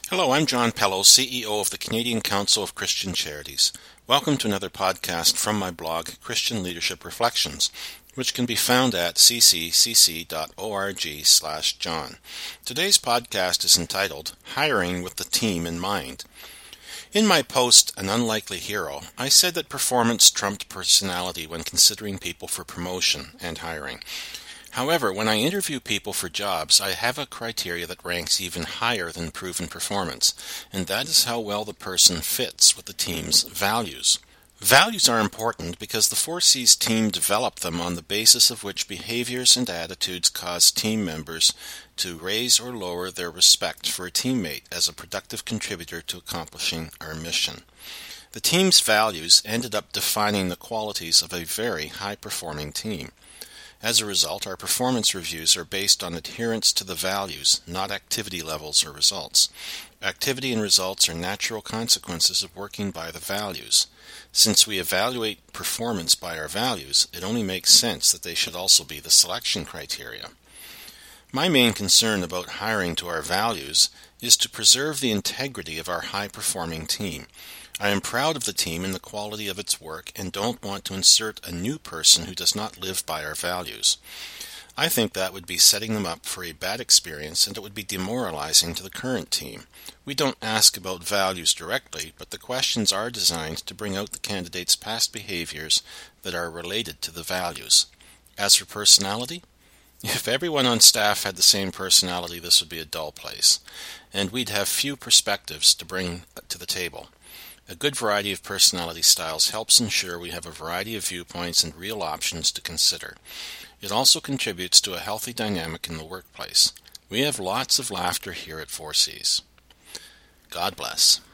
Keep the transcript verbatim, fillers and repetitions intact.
Hello, I'm John Pello, C E O of the Canadian Council of Christian Charities. Welcome to another podcast from my blog, Christian Leadership Reflections, which can be found at c c c c dot org slash John. Today's podcast is entitled, Hiring with the Team in Mind. In my post, An Unlikely Hero, I said that performance trumped personality when considering people for promotion and hiring. However, when I interview people for jobs, I have a criteria that ranks even higher than proven performance, and that is how well the person fits with the team's values. Values are important because the four C's team developed them on the basis of which behaviors and attitudes cause team members to raise or lower their respect for a teammate as a productive contributor to accomplishing our mission. The team's values ended up defining the qualities of a very high-performing team. As a result, our performance reviews are based on adherence to the values, not activity levels or results. Activity and results are natural consequences of working by the values. Since we evaluate performance by our values, it only makes sense that they should also be the selection criteria. My main concern about hiring to our values is to preserve the integrity of our high-performing team. I am proud of the team and the quality of its work and don't want to insert a new person who does not live by our values. I think that would be setting them up for a bad experience and it would be demoralizing to the current team. We don't ask about values directly, but the questions are designed to bring out the candidate's past behaviors that are related to the values. As for personality, if everyone on staff had the same personality, this would be a dull place, and we'd have few perspectives to bring to the table. A good variety of personality styles helps ensure we have a variety of viewpoints and real options to consider. It also contributes to a healthy dynamic in the workplace. We have lots of laughter here at four C's. God bless.